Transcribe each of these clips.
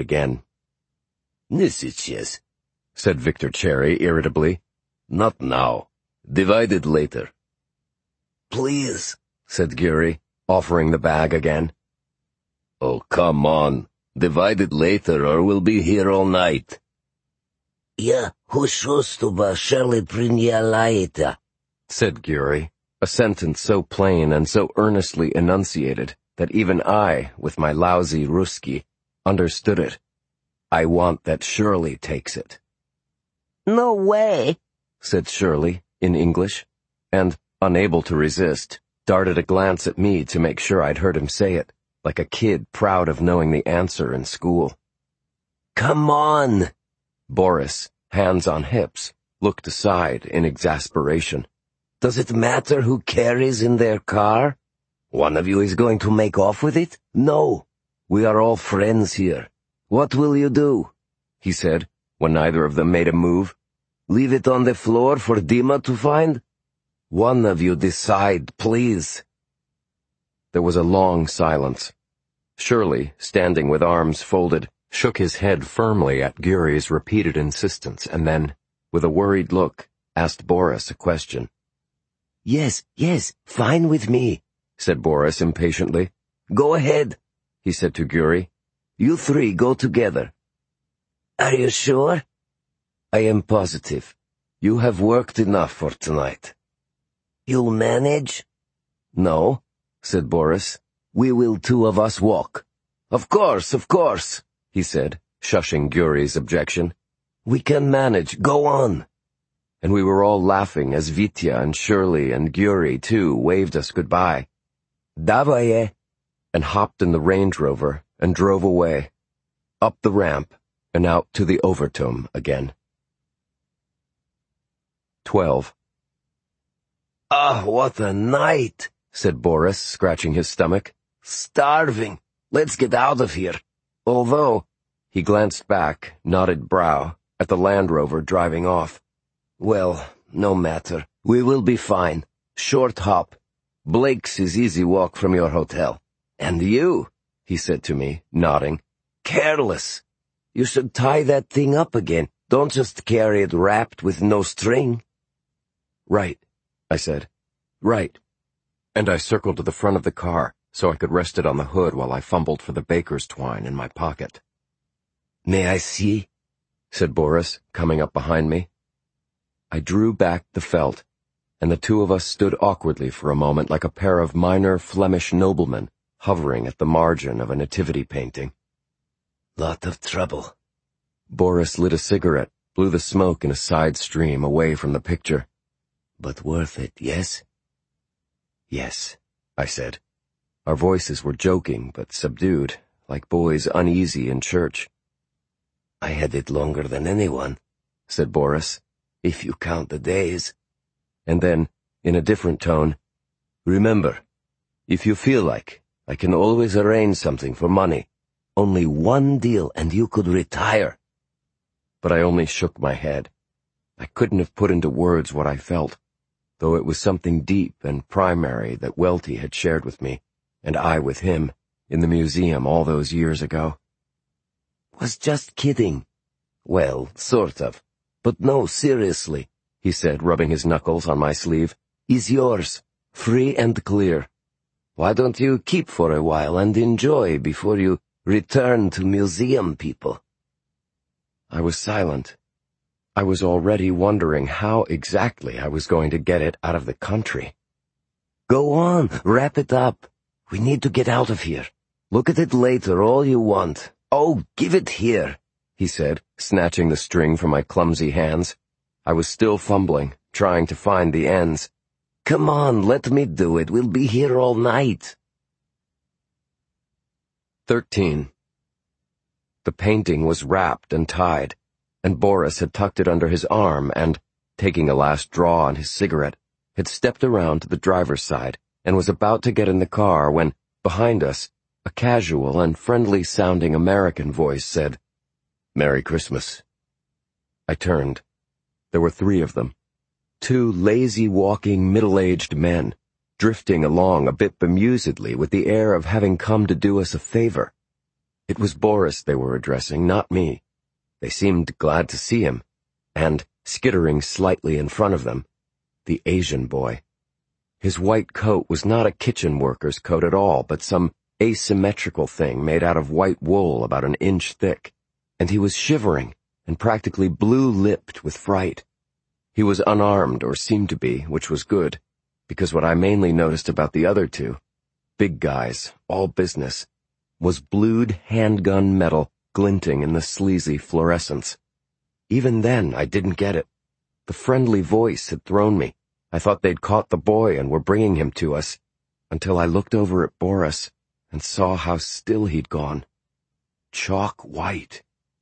again. "Nisitches," said Victor Cherry irritably. "Not now. Divided later." "Please," said Gyuri, offering the bag again. "Oh, come on. Divided later or we'll be here all night." "Ja, hušustuba šeli prinjalajta," said Gyuri, a sentence so plain and so earnestly enunciated that even I, with my lousy Ruski, understood it. I want that Shirley takes it. "No way," said Shirley, in English, and, unable to resist, darted a glance at me to make sure I'd heard him say it, like a kid proud of knowing the answer in school. "Come on." Boris, hands on hips, looked aside in exasperation. "Does it matter who carries in their car? One of you is going to make off with it? No. We are all friends here. What will you do?" he said, when neither of them made a move. "Leave it on the floor for Dima to find? One of you decide, please." There was a long silence. Shirley, standing with arms folded, shook his head firmly at Gyuri's repeated insistence and then, with a worried look, asked Boris a question. Yes, fine with me," said Boris impatiently. "Go ahead," he said to Gyuri. "You three go together." "Are you sure?" "I am positive. You have worked enough for tonight." "You'll manage?" "No," said Boris. "We will two of us walk." Of course," he said, shushing Gyuri's objection. "We can manage. Go on." And we were all laughing as Vitya and Shirley and Gyuri, too, waved us goodbye. "Davaye," and hopped in the Range Rover and drove away, up the ramp and out to the Overtoom again. 12. "Ah, what a night," said Boris, scratching his stomach. "Starving. Let's get out of here. Although," he glanced back, knotted brow, at the Land Rover driving off. "Well, no matter. We will be fine. Short hop. Blake's is easy walk from your hotel. And you," he said to me, nodding, "careless. You should tie that thing up again. Don't just carry it wrapped with no string." "Right," I said. "Right." And I circled to the front of the car so I could rest it on the hood while I fumbled for the baker's twine in my pocket. "May I see?" said Boris, coming up behind me. I drew back the felt, and the two of us stood awkwardly for a moment like a pair of minor Flemish noblemen hovering at the margin of a nativity painting. "Lot of trouble." Boris lit a cigarette, blew the smoke in a side stream away from the picture. "But worth it, yes?" "Yes," I said. Our voices were joking but subdued, like boys uneasy in church. "I had it longer than anyone," said Boris, "if you count the days." And then, in a different tone, "Remember, if you feel like, I can always arrange something for money. Only one deal and you could retire." But I only shook my head. I couldn't have put into words what I felt, though it was something deep and primary that Welty had shared with me, and I with him, in the museum all those years ago. "Was just kidding." "Well, sort of. But no, seriously," he said, rubbing his knuckles on my sleeve. "Is yours, free and clear. Why don't you keep for a while and enjoy before you return to museum people?" I was silent. I was already wondering how exactly I was going to get it out of the country. "Go on, wrap it up. We need to get out of here. Look at it later all you want. Oh, give it here," he said, snatching the string from my clumsy hands. I was still fumbling, trying to find the ends. "Come on, let me do it. We'll be here all night." 13. The painting was wrapped and tied, and Boris had tucked it under his arm and, taking a last draw on his cigarette, had stepped around to the driver's side and was about to get in the car when, behind us, a casual and friendly-sounding American voice said, "Merry Christmas." I turned. There were 3 of them. 2 lazy-walking, middle-aged men, drifting along a bit bemusedly with the air of having come to do us a favor. It was Boris they were addressing, not me. They seemed glad to see him, and, skittering slightly in front of them, the Asian boy. His white coat was not a kitchen worker's coat at all, but some asymmetrical thing made out of white wool about an inch thick, and he was shivering and practically blue-lipped with fright. He was unarmed, or seemed to be, which was good, because what I mainly noticed about the other two, big guys, all business, was blued handgun metal glinting in the sleazy fluorescence. Even then, I didn't get it. The friendly voice had thrown me. I thought they'd caught the boy and were bringing him to us, until I looked over at Boris and saw how still he'd gone. Chalk white.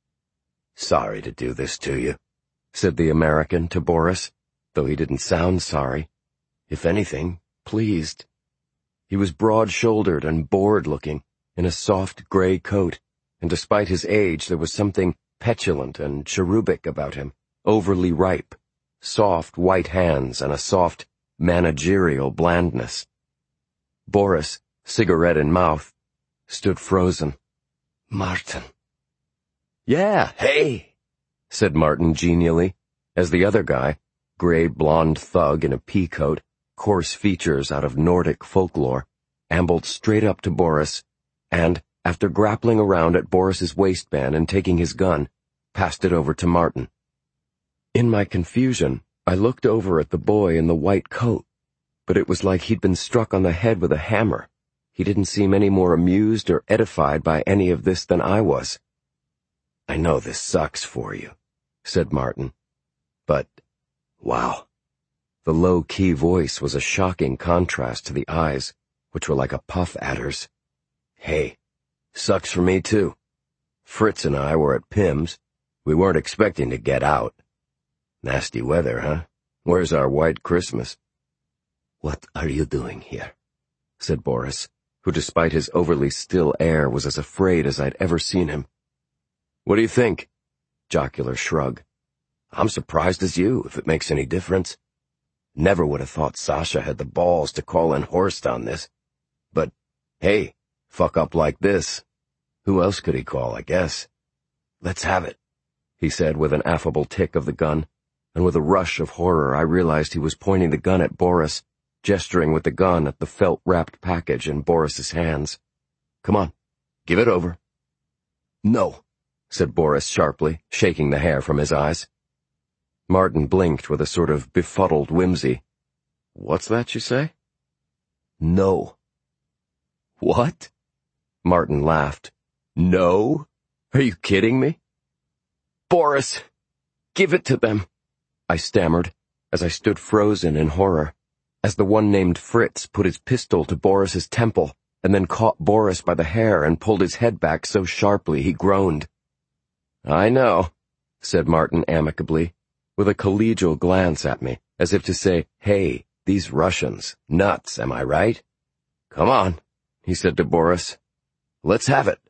"Sorry to do this to you," said the American to Boris, though he didn't sound sorry. If anything, pleased. He was broad-shouldered and bored-looking, in a soft gray coat, and despite his age there was something petulant and cherubic about him, overly ripe, soft white hands and a soft, managerial blandness. Boris, cigarette in mouth, stood frozen. Martin. "Yeah, hey," said Martin genially, as the other guy, gray blonde thug in a pea coat, coarse features out of Nordic folklore, ambled straight up to Boris, and, after grappling around at Boris's waistband and taking his gun, passed it over to Martin. In my confusion, I looked over at the boy in the white coat, but it was like he'd been struck on the head with a hammer. He didn't seem any more amused or edified by any of this than I was. "I know this sucks for you," said Martin. "But, wow." The low-key voice was a shocking contrast to the eyes, which were like a puff adder's. "Hey, sucks for me too. Fritz and I were at Pim's. We weren't expecting to get out. Nasty weather, huh? Where's our white Christmas?" "What are you doing here?" said Boris, who despite his overly still air was as afraid as I'd ever seen him. "What do you think?" Jocular shrug. "I'm surprised as you, if it makes any difference. Never would have thought Sasha had the balls to call in Horst on this. But, hey, fuck up like this. Who else could he call, I guess? Let's have it," he said with an affable tick of the gun, and with a rush of horror I realized he was pointing the gun at Boris, gesturing with the gun at the felt-wrapped package in Boris's hands. "Come on, give it over." "No," said Boris sharply, shaking the hair from his eyes. Martin blinked with a sort of befuddled whimsy. "What's that you say?" "No." "What?" Martin laughed. "No? Are you kidding me?" "Boris, give it to them," I stammered, as I stood frozen in horror, as the one named Fritz put his pistol to Boris's temple and then caught Boris by the hair and pulled his head back so sharply he groaned. "I know," said Martin amicably, with a collegial glance at me, as if to say, "Hey, these Russians, nuts, am I right?" "Come on," he said to Boris. "Let's have it."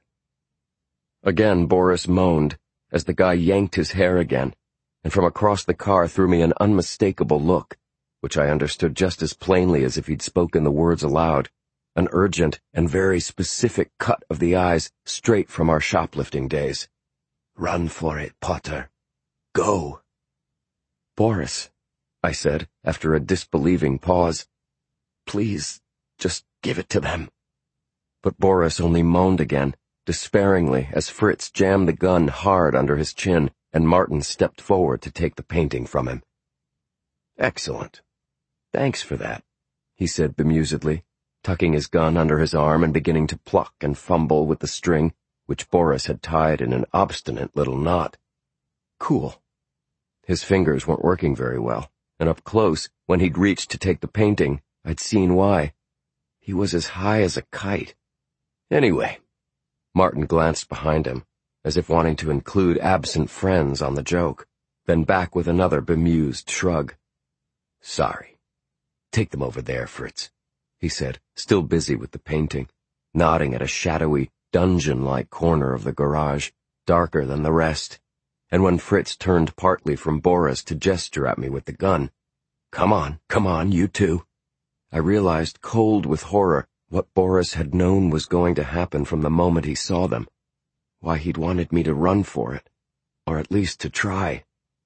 Again Boris moaned, as the guy yanked his hair again, and from across the car threw me an unmistakable look, which I understood just as plainly as if he'd spoken the words aloud, an urgent and very specific cut of the eyes straight from our shoplifting days. "Run for it, Potter. Go." "Boris," I said, after a disbelieving pause, "please, just give it to them." But Boris only moaned again, despairingly, as Fritz jammed the gun hard under his chin and Martin stepped forward to take the painting from him. "Excellent. Thanks for that," he said bemusedly, tucking his gun under his arm and beginning to pluck and fumble with the string, which Boris had tied in an obstinate little knot. "Cool." His fingers weren't working very well, and up close, when he'd reached to take the painting, I'd seen why. He was as high as a kite. Anyway, Martin glanced behind him, as if wanting to include absent friends on the joke, then back with another bemused shrug. "Sorry. Take them over there, Fritz," he said, still busy with the painting, nodding at a shadowy, dungeon-like corner of the garage, darker than the rest. And when Fritz turned partly from Boris to gesture at me with the gun, come on, you two," I realized, cold with horror, what Boris had known was going to happen from the moment he saw them. why he'd wanted me to run for it, or at least to try.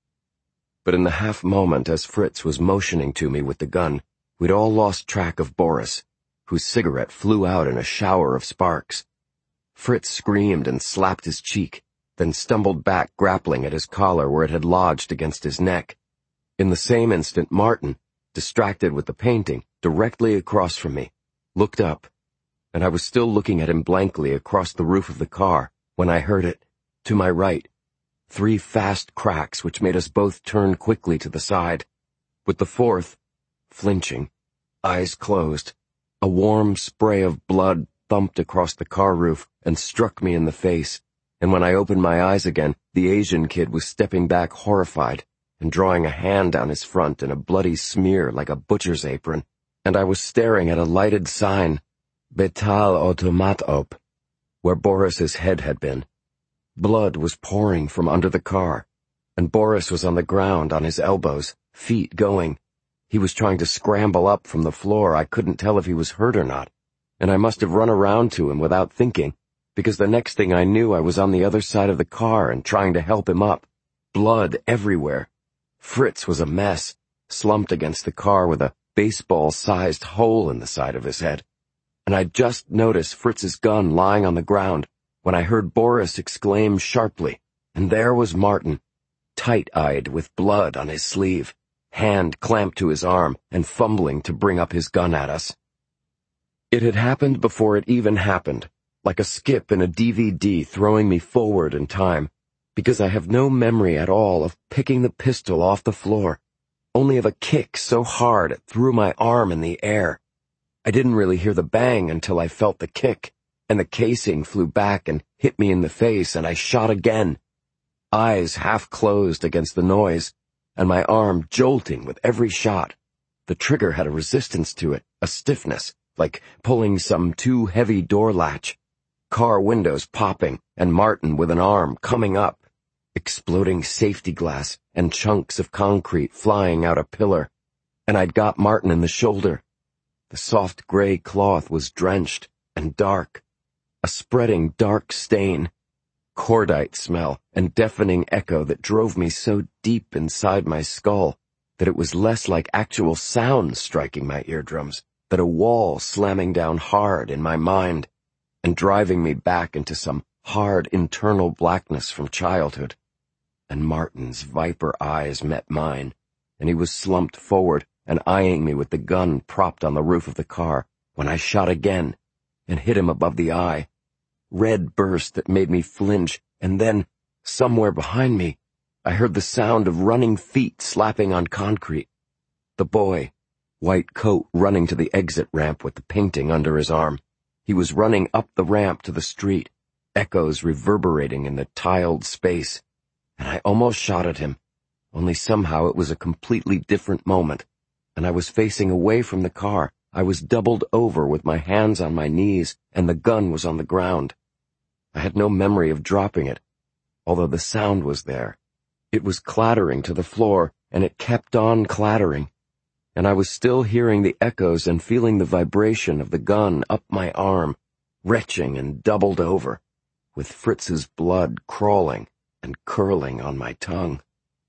But in the half-moment as Fritz was motioning to me with the gun, we'd all lost track of Boris, whose cigarette flew out in a shower of sparks. Fritz screamed and slapped his cheek, then stumbled back, grappling at his collar where it had lodged against his neck. In the same instant, Martin, distracted with the painting, directly across from me, looked up, and I was still looking at him blankly across the roof of the car when I heard it, to my right, 3 fast cracks which made us both turn quickly to the side. With the 4th, flinching, eyes closed, a warm spray of blood thumped across the car roof and struck me in the face, and when I opened my eyes again, the Asian kid was stepping back horrified and drawing a hand down his front in a bloody smear like a butcher's apron, and I was staring at a lighted sign, Betal Automat Op, where Boris's head had been. Blood was pouring from under the car, and Boris was on the ground on his elbows, feet going. He was trying to scramble up from the floor. I couldn't tell if he was hurt or not, and I must have run around to him without thinking, because the next thing I knew I was on the other side of the car and trying to help him up. Blood everywhere. Fritz was a mess, slumped against the car with a baseball-sized hole in the side of his head, and I'd just noticed Fritz's gun lying on the ground when I heard Boris exclaim sharply, and there was Martin, tight-eyed with blood on his sleeve, hand clamped to his arm and fumbling to bring up his gun at us. It had happened before it even happened, like a skip in a DVD throwing me forward in time, because I have no memory at all of picking the pistol off the floor, only of a kick so hard it threw my arm in the air. I didn't really hear the bang until I felt the kick, and the casing flew back and hit me in the face, and I shot again, eyes half closed against the noise, and my arm jolting with every shot. The trigger had a resistance to it, a stiffness, like pulling some too heavy door latch. Car windows popping, and Martin with an arm coming up, exploding safety glass and chunks of concrete flying out a pillar, and I'd got Martin in the shoulder. The soft gray cloth was drenched and dark, a spreading dark stain, cordite smell and deafening echo that drove me so deep inside my skull that it was less like actual sound striking my eardrums than a wall slamming down hard in my mind and driving me back into some hard internal blackness from childhood. And Martin's viper eyes met mine, and he was slumped forward and eyeing me with the gun propped on the roof of the car when I shot again and hit him above the eye. Red burst that made me flinch, and then, somewhere behind me, I heard the sound of running feet slapping on concrete. The boy, white coat, running to the exit ramp with the painting under his arm. He was running up the ramp to the street, echoes reverberating in the tiled space, and I almost shot at him, only somehow it was a completely different moment, and I was facing away from the car. I was doubled over with my hands on my knees, and the gun was on the ground. I had no memory of dropping it, although the sound was there. It was clattering to the floor, and it kept on clattering, and I was still hearing the echoes and feeling the vibration of the gun up my arm, retching and doubled over, with Fritz's blood crawling and curling on my tongue.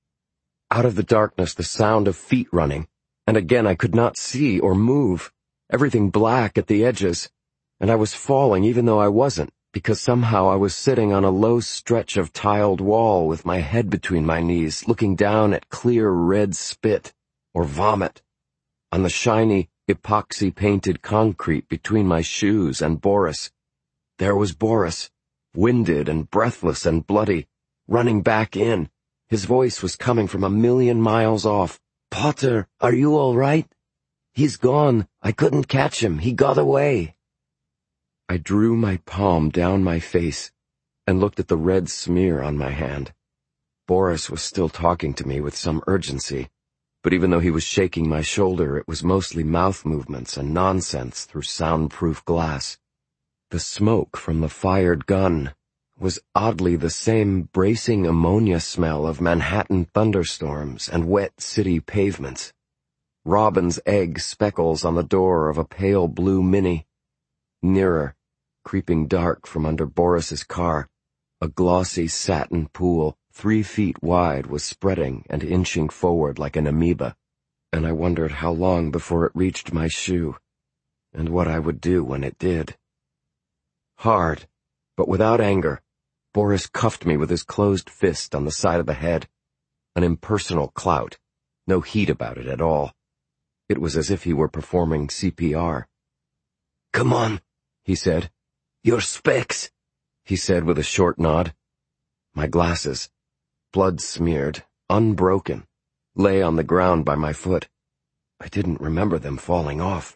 Out of the darkness the sound of feet running, and again I could not see or move, everything black at the edges, and I was falling even though I wasn't, because somehow I was sitting on a low stretch of tiled wall with my head between my knees, looking down at clear red spit, or vomit, on the shiny, epoxy-painted concrete between my shoes and Boris. There was Boris, winded and breathless and bloody, running back in. His voice was coming from 1,000,000 miles off. "Potter, are you all right? He's gone. I couldn't catch him. He got away." I drew my palm down my face and looked at the red smear on my hand. Boris was still talking to me with some urgency, but even though he was shaking my shoulder, it was mostly mouth movements and nonsense through soundproof glass. The smoke from the fired gun was oddly the same bracing ammonia smell of Manhattan thunderstorms and wet city pavements. Robin's egg speckles on the door of a pale blue Mini. Nearer, creeping dark from under Boris's car, A glossy satin pool, 3 feet wide, was spreading and inching forward like an amoeba, and I wondered how long before it reached my shoe, and what I would do when it did. Hard, but without anger, Boris cuffed me with his closed fist on the side of the head. An impersonal clout, no heat about it at all. It was as if he were performing CPR. "Come on," he said. "Your specs," he said with a short nod. My glasses, blood-smeared, unbroken, lay on the ground by my foot. I didn't remember them falling off.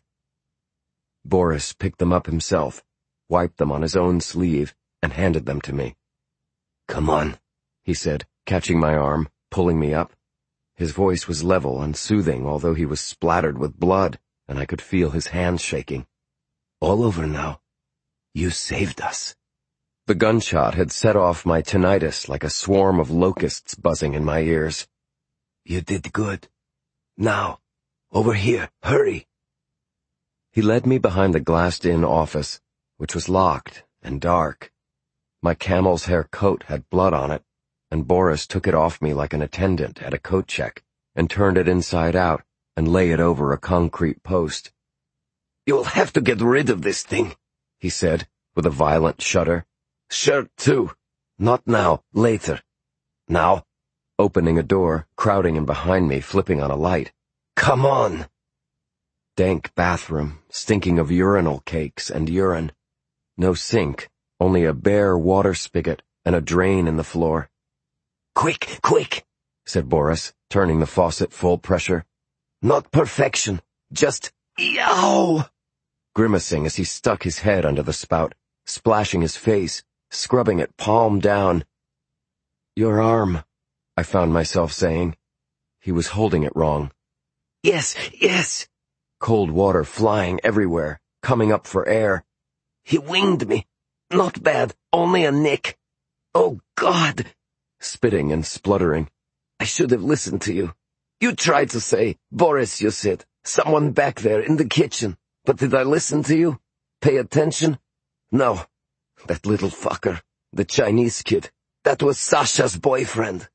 Boris picked them up himself, wiped them on his own sleeve, and handed them to me. "Come on," he said, catching my arm, pulling me up. His voice was level and soothing, although he was splattered with blood, and I could feel his hands shaking. "All over now. You saved us." The gunshot had set off my tinnitus like a swarm of locusts buzzing in my ears. "You did good. Now, over here, hurry." He led me behind the glassed-in office, which was locked and dark. My camel's hair coat had blood on it, and Boris took it off me like an attendant at a coat check and turned it inside out and lay it over a concrete post. "You'll have to get rid of this thing," he said, with a violent shudder. "Shirt, too. Not now, later. Now." Opening a door, crowding in behind me, flipping on a light. "Come on." Dank bathroom, stinking of urinal cakes and urine. No sink, only a bare water spigot and a drain in the floor. "Quick, quick," said Boris, turning the faucet full pressure. "Not perfection, just yow!" Grimacing as he stuck his head under the spout, splashing his face, scrubbing it palm down. "Your arm," I found myself saying. He was holding it wrong. "Yes, yes." Cold water flying everywhere, coming up for air. "He winged me. Not bad, only a nick. Oh, God." Spitting and spluttering. "I should have listened to you. You tried to say, Boris, you said, someone back there in the kitchen. But did I listen to you? Pay attention? No. That little fucker, the Chinese kid, that was Sasha's boyfriend.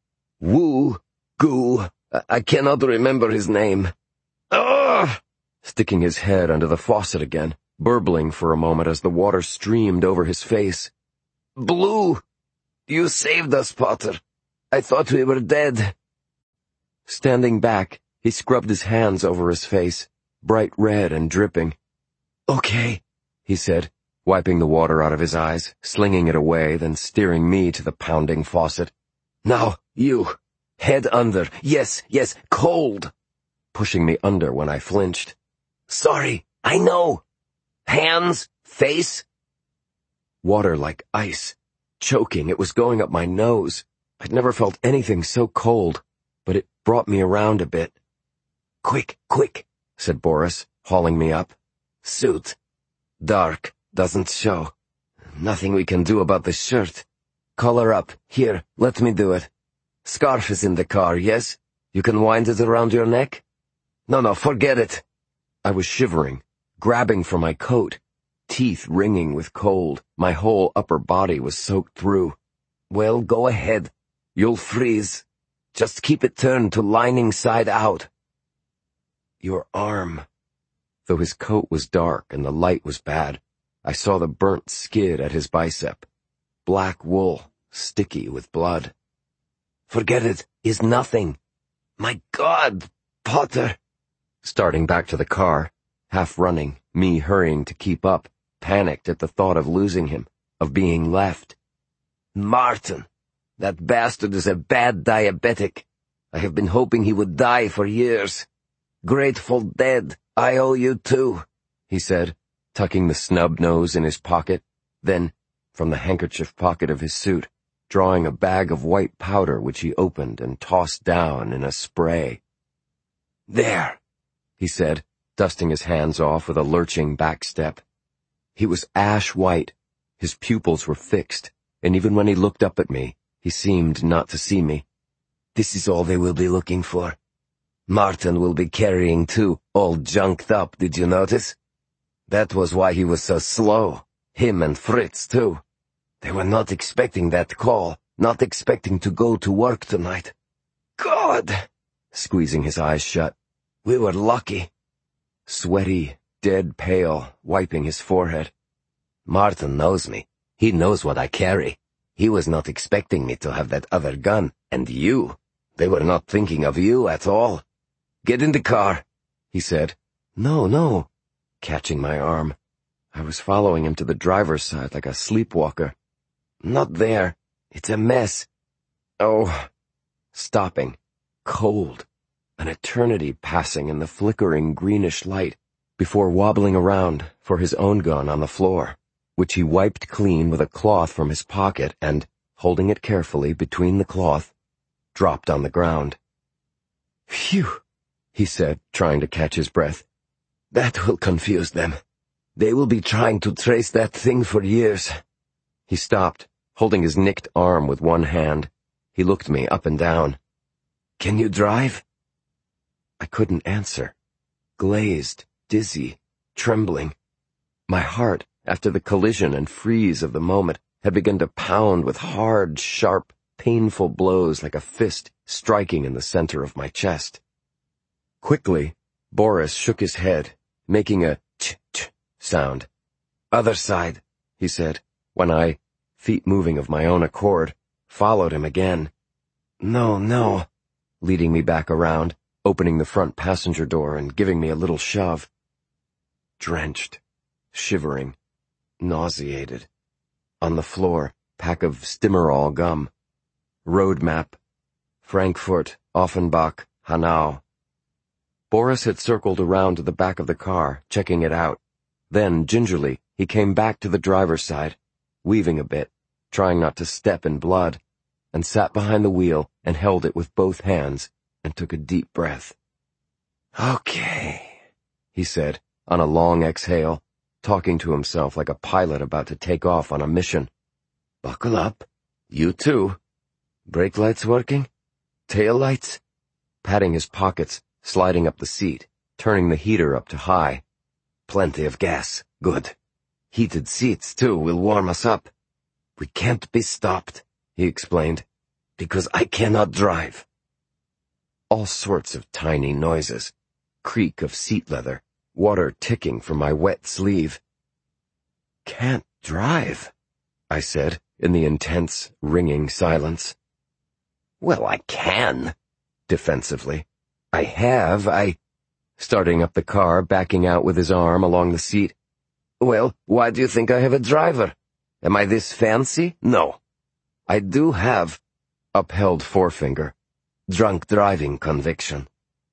Gu. I cannot remember his name. Ugh!" Sticking his head under the faucet again, burbling for a moment as the water streamed over his face. "Blue, you saved us, Potter. I thought we were dead." Standing back, he scrubbed his hands over his face, bright red and dripping. "Okay," he said, wiping the water out of his eyes, slinging it away, then steering me to the pounding faucet. "Now, you. Head under. Yes, cold." Pushing me under when I flinched. "Sorry, I know. Hands, face." Water like ice. Choking, it was going up my nose. I'd never felt anything so cold, but it brought me around a bit. Quick, said Boris, hauling me up. "Suit. Dark, doesn't show. Nothing we can do about the shirt. Collar up. Here, let me do it. Scarf is in the car, yes? You can wind it around your neck? No, forget it." I was shivering, grabbing for my coat, teeth ringing with cold. My whole upper body was soaked through. "Well, go ahead. You'll freeze. Just keep it turned to lining side out." "Your arm." Though his coat was dark and the light was bad, I saw the burnt skid at his bicep. Black wool, sticky with blood. "Forget it. Is nothing. My God, Potter." Starting back to the car, half running, me hurrying to keep up, panicked at the thought of losing him, of being left. "Martin, that bastard is a bad diabetic. I have been hoping he would die for years. Grateful Dead, I owe you too," he said, tucking the snub nose in his pocket, then, from the handkerchief pocket of his suit, drawing a bag of white powder which he opened and tossed down in a spray. "There," he said, dusting his hands off with a lurching back step. He was ash white, his pupils were fixed, and even when he looked up at me, he seemed not to see me. "This is all they will be looking for. Martin will be carrying too, all junked up, did you notice? That was why he was so slow. Him and Fritz too. They were not expecting that call, not expecting to go to work tonight. God! Squeezing his eyes shut. We were lucky. Sweaty, dead pale, wiping his forehead. Martin knows me. He knows what I carry. He was not expecting me to have that other gun. And you. They were not thinking of you at all. Get in the car, he said. No. Catching my arm. I was following him to the driver's side like a sleepwalker. Not there. It's a mess. Oh. Stopping. Cold. An eternity passing in the flickering greenish light before wobbling around for his own gun on the floor, which he wiped clean with a cloth from his pocket and, holding it carefully between the cloth, dropped on the ground. Phew, he said, trying to catch his breath. That will confuse them. They will be trying to trace that thing for years. He stopped, holding his nicked arm with one hand. He looked me up and down. Can you drive? I couldn't answer. Glazed, dizzy, trembling. My heart, after the collision and freeze of the moment, had begun to pound with hard, sharp, painful blows like a fist striking in the center of my chest. Quickly, Boris shook his head, making a ch-ch sound. Other side, he said, when I, feet moving of my own accord, followed him again. No, leading me back around, opening the front passenger door and giving me a little shove. Drenched, shivering, nauseated. On the floor, pack of Stimorol gum. Road map. Frankfurt, Offenbach, Hanau. Boris had circled around to the back of the car, checking it out. Then, gingerly, he came back to the driver's side, weaving a bit, trying not to step in blood, and sat behind the wheel and held it with both hands and took a deep breath. Okay, he said, on a long exhale, talking to himself like a pilot about to take off on a mission. Buckle up. You too. Brake lights working? Tail lights? Patting his pockets, sliding up the seat, turning the heater up to high. Plenty of gas. Good. Heated seats, too, will warm us up. We can't be stopped, he explained, because I cannot drive. All sorts of tiny noises. Creak of seat leather. Water ticking from my wet sleeve. Can't drive, I said, in the intense, ringing silence. Well, I can, defensively. Starting up the car, backing out with his arm along the seat. Well, why do you think I have a driver? Am I this fancy? No. I do have, upheld forefinger, drunk driving conviction.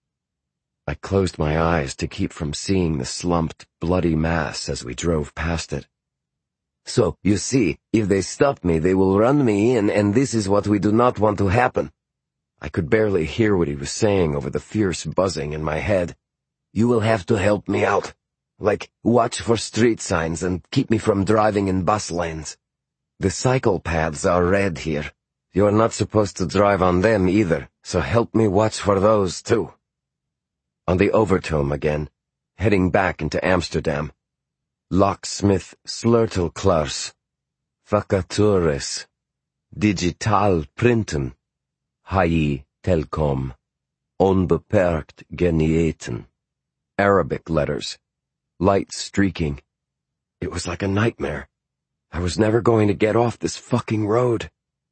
I closed my eyes to keep from seeing the slumped, bloody mass as we drove past it. So, you see, if they stop me, they will run me in, and this is what we do not want to happen. I could barely hear what he was saying over the fierce buzzing in my head. You will have to help me out. Like, watch for street signs and keep me from driving in bus lanes. The cycle paths are red here. You are not supposed to drive on them either, so help me watch for those too. On the Overtoom again, heading back into Amsterdam. Locksmith Sleutelklars. Vacatures. Digital printen. HI Telkom. Onbeperkt genieten. Arabic letters. Light streaking. It was like a nightmare. I was never going to get off this fucking road.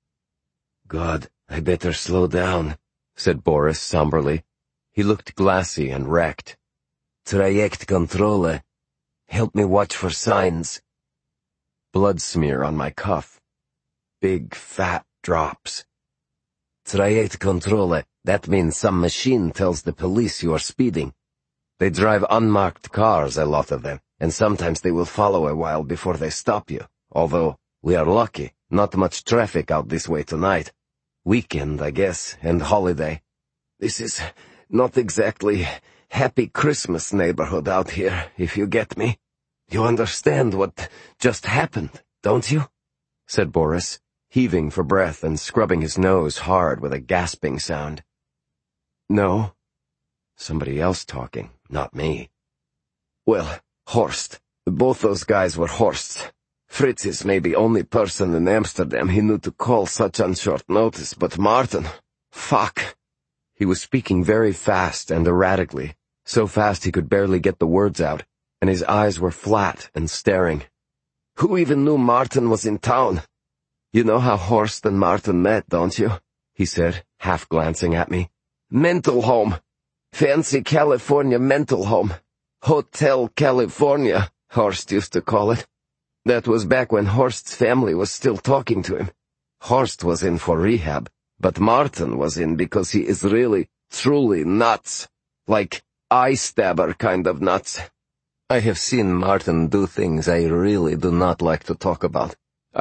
God, I better slow down, said Boris somberly. He looked glassy and wrecked. Trajectkontrolle. Help me watch for signs. Blood smear on my cuff. Big, fat drops. Trajectkontrolle. That means some machine tells the police you are speeding. They drive unmarked cars, a lot of them, and sometimes they will follow a while before they stop you. Although, we are lucky, not much traffic out this way tonight. Weekend, I guess, and holiday. This is not exactly happy Christmas neighborhood out here, if you get me. You understand what just happened, don't you? Said Boris, heaving for breath and scrubbing his nose hard with a gasping sound. No. Somebody else talking, not me. Well, Horst. Both those guys were Horsts. Fritz is maybe only person in Amsterdam he knew to call such on short notice, but Martin, fuck. He was speaking very fast and erratically, so fast he could barely get the words out, and his eyes were flat and staring. Who even knew Martin was in town? You know how Horst and Martin met, don't you? He said, half glancing at me. Mental home. Fancy California mental home. Hotel California, Horst used to call it. That was back when Horst's family was still talking to him. Horst was in for rehab, but Martin was in because he is really, truly nuts. Like eye stabber kind of nuts. I have seen Martin do things I really do not like to talk about.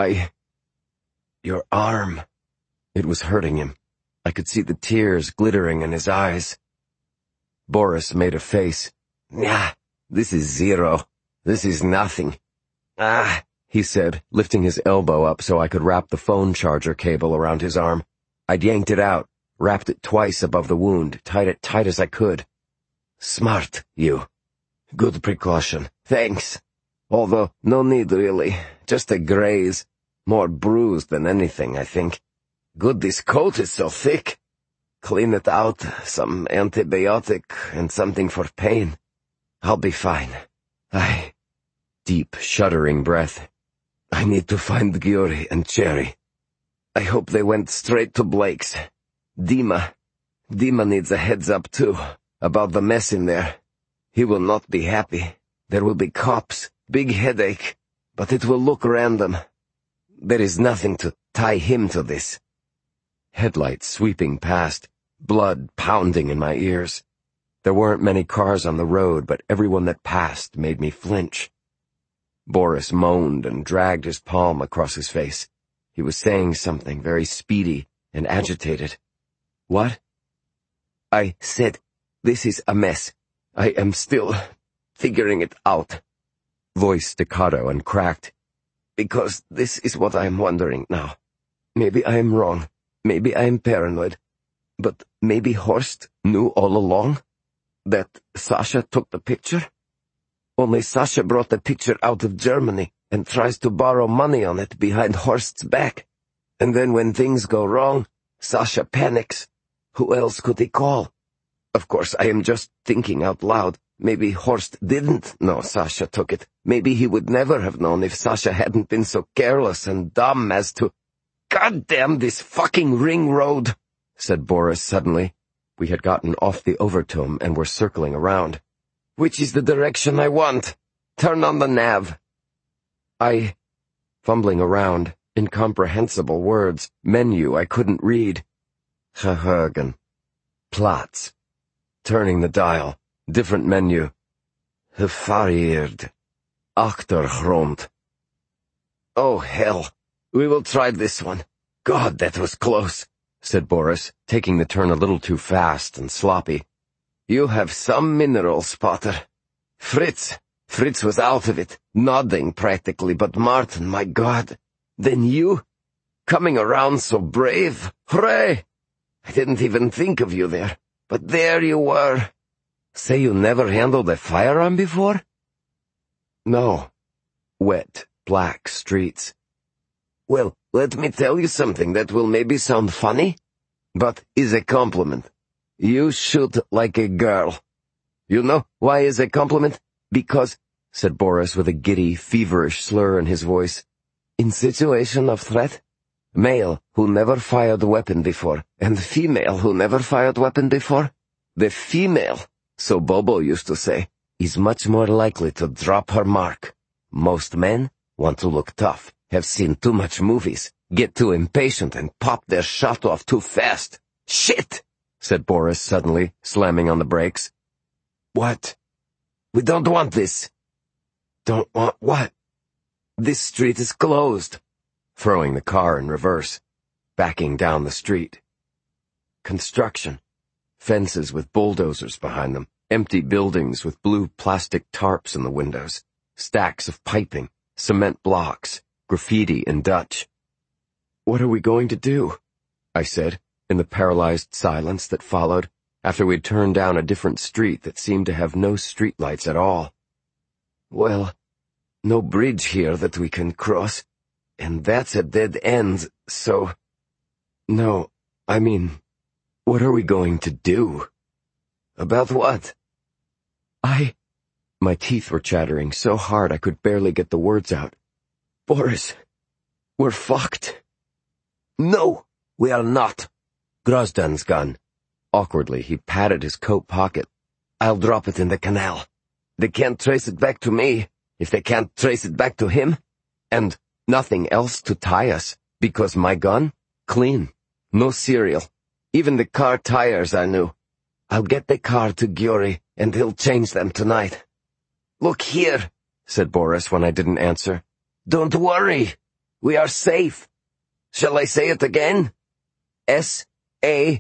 Your arm. It was hurting him. I could see the tears glittering in his eyes. Boris made a face. Nah, this is zero. This is nothing. He said, lifting his elbow up so I could wrap the phone charger cable around his arm. I'd yanked it out, wrapped it twice above the wound, tied it tight as I could. Smart, you. Good precaution. Thanks. Although, no need really. Just a graze. More bruised than anything, I think. Good this coat is so thick. Clean it out, some antibiotic, and something for pain. I'll be fine. Deep, shuddering breath. I need to find Gyuri and Cherry. I hope they went straight to Blake's. Dima needs a heads up too, about the mess in there. He will not be happy. There will be cops, big headache, but it will look random. There is nothing to tie him to this. Headlights sweeping past, blood pounding in my ears. There weren't many cars on the road, but everyone that passed made me flinch. Boris moaned and dragged his palm across his face. He was saying something very speedy and agitated. What? I said, this is a mess. I am still figuring it out. Voice staccato and cracked. Because this is what I am wondering now. Maybe I am wrong. Maybe I am paranoid. But maybe Horst knew all along that Sasha took the picture? Only Sasha brought the picture out of Germany and tries to borrow money on it behind Horst's back. And then when things go wrong, Sasha panics. Who else could he call? Of course, I am just thinking out loud. Maybe Horst didn't know Sasha took it. Maybe he would never have known if Sasha hadn't been so careless and dumb as to— God damn this fucking ring road, said Boris suddenly. We had gotten off the Overtoom and were circling around. Which is the direction I want? Turn on the nav. Fumbling around, incomprehensible words, menu I couldn't read. Geheugen. Platz. Turning the dial. Different menu. Gevarieerd. Achtergrond. Oh, hell. We will try this one. God, that was close, said Boris, taking the turn a little too fast and sloppy. You have some mineral, Spotter. Fritz was out of it, nodding practically, but Martin, my God. Then you? Coming around so brave. Hooray! I didn't even think of you there, but there you were. Say you never handled a firearm before? No. Wet, black streets. Well, let me tell you something that will maybe sound funny, but is a compliment. You shoot like a girl. You know why is a compliment? Because, said Boris with a giddy, feverish slur in his voice, in situation of threat, male who never fired a weapon before, and female who never fired weapon before, the female, so Bobo used to say, is much more likely to drop her mark. Most men want to look tough, have seen too much movies, get too impatient and pop their shot off too fast. Shit! Said Boris suddenly, slamming on the brakes. What? We don't want this. Don't want what? This street is closed. Throwing the car in reverse, backing down the street. Construction. Fences with bulldozers behind them, empty buildings with blue plastic tarps in the windows, stacks of piping, cement blocks, graffiti in Dutch. What are we going to do? I said, in the paralyzed silence that followed, after we'd turned down a different street that seemed to have no streetlights at all. Well, No bridge here that we can cross, and that's a dead end, so... No, I mean, what are we going to do? About what? My teeth were chattering so hard I could barely get the words out. Boris, we're fucked. No, we are not. Grozdan's gun. Awkwardly, he patted his coat pocket. I'll drop it in the canal. They can't trace it back to me if they can't trace it back to him. And nothing else to tie us, because my gun? Clean. No cereal. Even the car tires are new. I'll get the car to Gyuri, and he'll change them tonight. Look here, said Boris when I didn't answer. Don't worry. We are safe. Shall I say it again? S-A-F-E.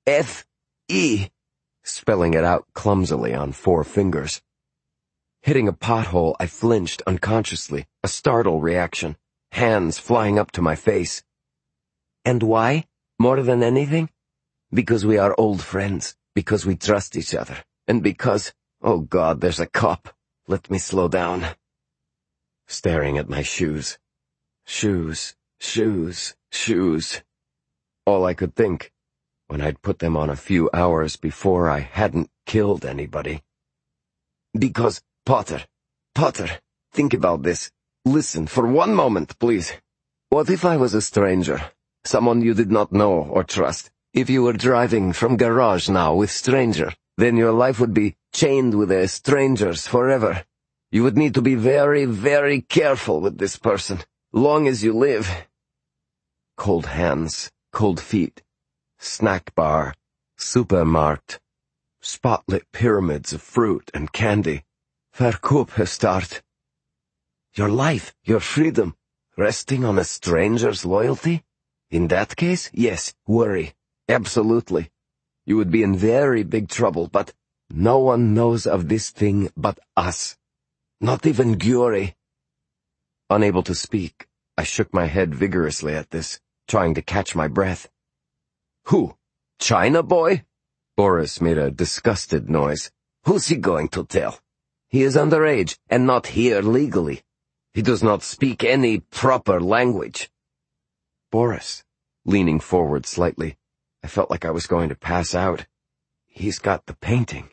Spelling it out clumsily on 4 fingers. Hitting a pothole, I flinched unconsciously, a startle reaction, hands flying up to my face. And why? More than anything? Because we are old friends, because we trust each other, and because, oh God, there's a cop. Let me slow down. Staring at my shoes. Shoes, shoes, shoes. All I could think, when I'd put them on a few hours before I hadn't killed anybody. Because, Potter, think about this. Listen for one moment, please. What if I was a stranger, someone you did not know or trust? If you were driving from garage now with stranger, then your life would be chained with a strangers forever. You would need to be very, very careful with this person, long as you live. Cold hands, cold feet, snack bar, supermarkt, spotlit pyramids of fruit and candy. Verkoopgestart. Your life, your freedom, resting on a stranger's loyalty? In that case, yes, worry. Absolutely. You would be in very big trouble, but no one knows of this thing but us. Not even Gyuri. Unable to speak, I shook my head vigorously at this, trying to catch my breath. Who? China boy? Boris made a disgusted noise. Who's he going to tell? He is underage and not here legally. He does not speak any proper language. Boris, leaning forward slightly, I felt like I was going to pass out. He's got the painting.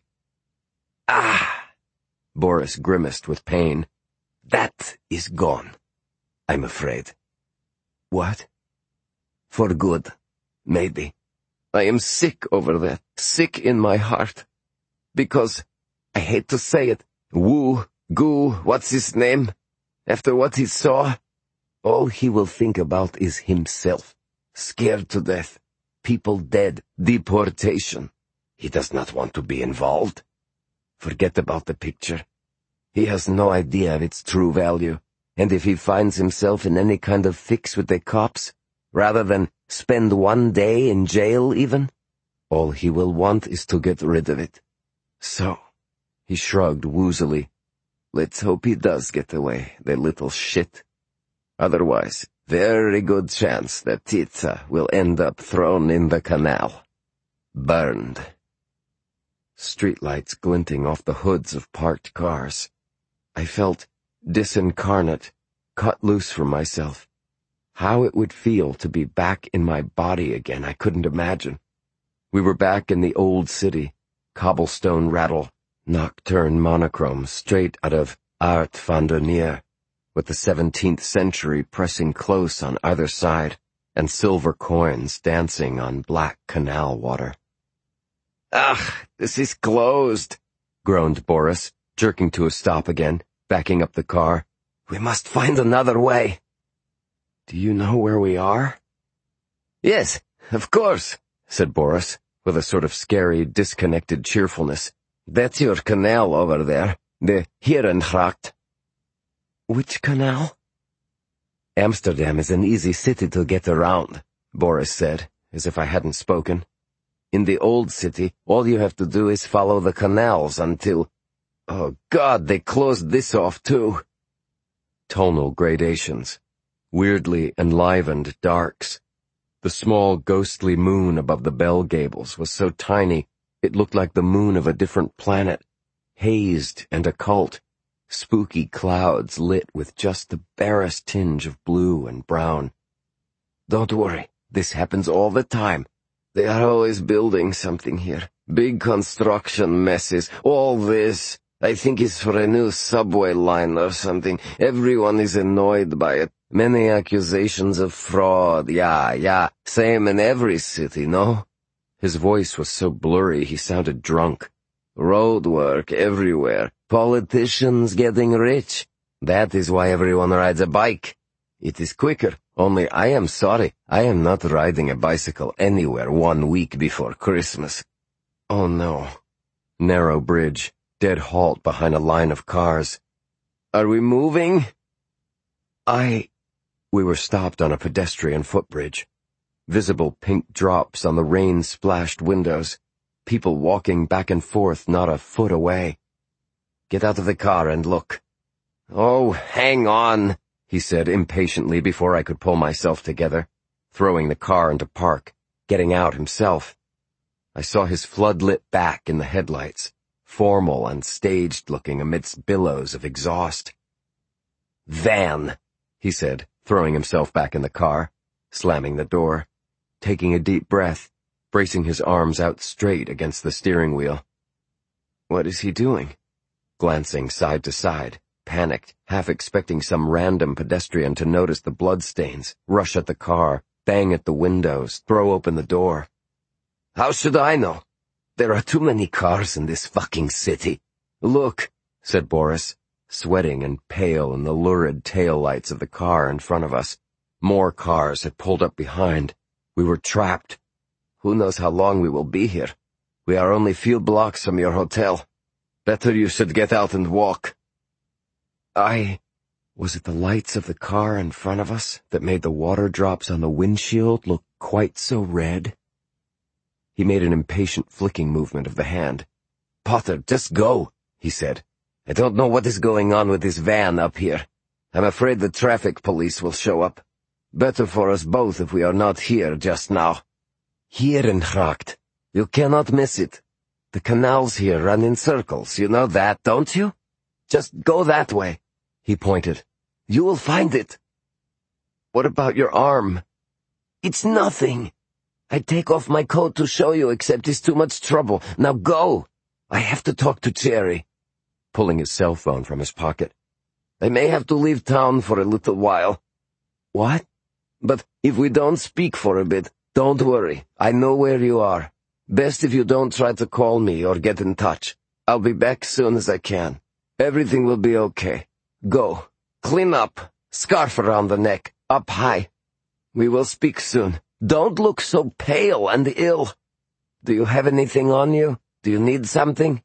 Ah! Boris grimaced with pain. That is gone, I'm afraid. What? For good, maybe. I am sick over that, sick in my heart. Because, I hate to say it, what's his name? After what he saw, all he will think about is himself. Scared to death. People dead. Deportation. He does not want to be involved. Forget about the picture. He has no idea of its true value, and if he finds himself in any kind of fix with the cops, rather than spend one day in jail even, all he will want is to get rid of it. So, he shrugged woozily. Let's hope he does get away, the little shit. Otherwise, very good chance that Tita will end up thrown in the canal. Burned. Streetlights glinting off the hoods of parked cars. I felt disincarnate, cut loose from myself. How it would feel to be back in my body again, I couldn't imagine. We were back in the old city, cobblestone rattle, nocturne monochrome straight out of Art van der Neer, with the 17th century pressing close on either side, and silver coins dancing on black canal water. Ugh, this is closed, groaned Boris, jerking to a stop again, backing up the car. We must find another way. Do you know where we are? Yes, of course, said Boris, with a sort of scary, disconnected cheerfulness. That's your canal over there, the Herengracht. Which canal? Amsterdam is an easy city to get around, Boris said, as if I hadn't spoken. In the old city, all you have to do is follow the canals until... Oh God, they closed this off too. Tonal gradations, weirdly enlivened darks. The small ghostly moon above the bell gables was so tiny it looked like the moon of a different planet, hazed and occult, spooky clouds lit with just the barest tinge of blue and brown. Don't worry, this happens all the time. They are always building something here. Big construction messes, all this. I think it's for a new subway line or something. Everyone is annoyed by it. Many accusations of fraud. Yeah, same in every city, no? His voice was so blurry he sounded drunk. Road work everywhere. Politicians getting rich. That is why everyone rides a bike. It is quicker. Only I am sorry, I am not riding a bicycle anywhere 1 week before Christmas. Oh no. Narrow bridge, dead halt behind a line of cars. Are we moving? We were stopped on a pedestrian footbridge. Visible pink drops on the rain-splashed windows. People walking back and forth not a foot away. Get out of the car and look. Oh, hang on, he said impatiently before I could pull myself together, throwing the car into park, getting out himself. I saw his flood-lit back in the headlights, formal and staged-looking amidst billows of exhaust. Van, he said, throwing himself back in the car, slamming the door, taking a deep breath, bracing his arms out straight against the steering wheel. What is he doing? Glancing side to side, panicked, half expecting some random pedestrian to notice the bloodstains, rush at the car, bang at the windows, throw open the door. How should I know? There are too many cars in this fucking city. Look, said Boris, sweating and pale in the lurid taillights of the car in front of us. More cars had pulled up behind. We were trapped. Who knows how long we will be here? We are only few blocks from your hotel. Better you should get out and walk. Was it the lights of the car in front of us that made the water drops on the windshield look quite so red? He made an impatient flicking movement of the hand. Potter, just go, he said. I don't know what is going on with this van up here. I'm afraid the traffic police will show up. Better for us both if we are not here just now. Hierengracht. You cannot miss it. The canals here run in circles, you know that, don't you? Just go that way. He pointed. You will find it. What about your arm? It's nothing. I'd take off my coat to show you, except it's too much trouble. Now go. I have to talk to Cherry. Pulling his cell phone from his pocket. I may have to leave town for a little while. What? But if we don't speak for a bit, don't worry. I know where you are. Best if you don't try to call me or get in touch. I'll be back soon as I can. Everything will be okay. Go. Clean up. Scarf around the neck. Up high. We will speak soon. Don't look so pale and ill. Do you have anything on you? Do you need something?